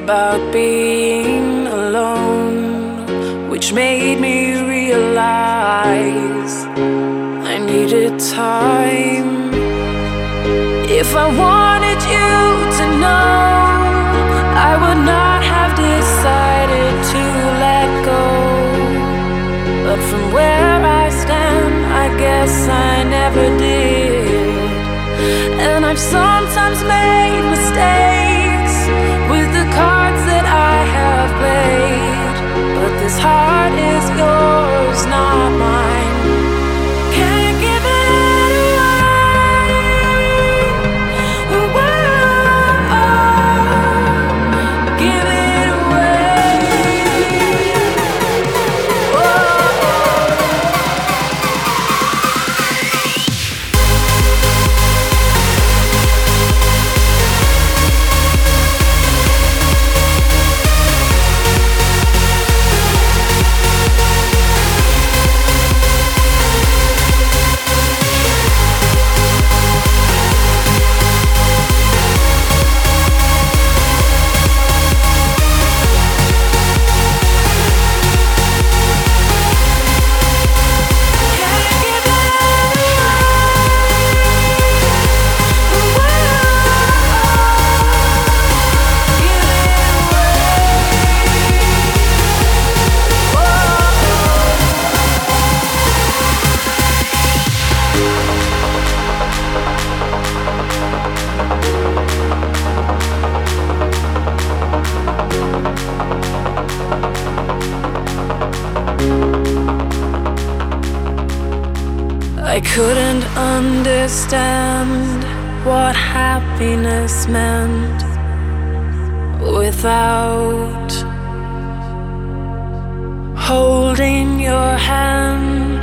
about being alone, which made me realize I needed time. If I wanted you to know, I would not have decided to let go. But from where I stand, I guess I never did. And I've sometimes made mistakes with the cards that I have played, but this heart is yours, not mine. Can't give it away. Whoa, give it away. I couldn't understand what happiness meant without holding your hand.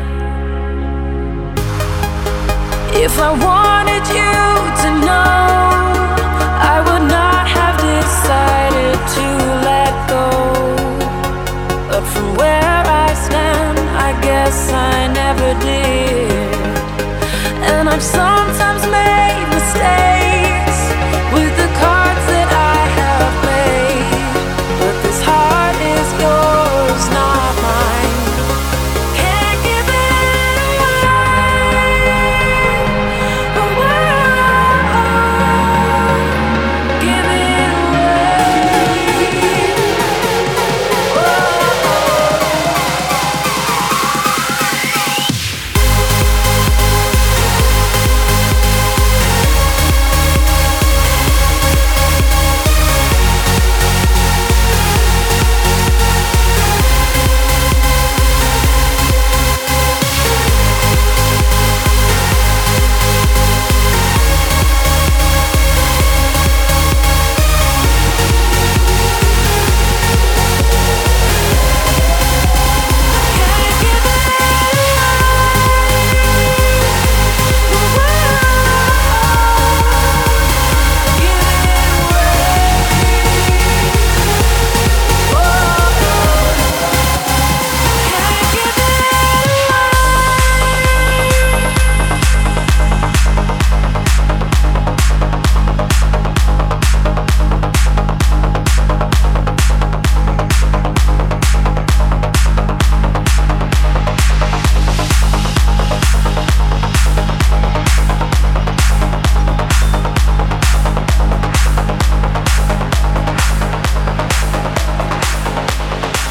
If I wanted you to know, I would not have decided to let go. But from where I stand, I guess I never did. And I've sometimes made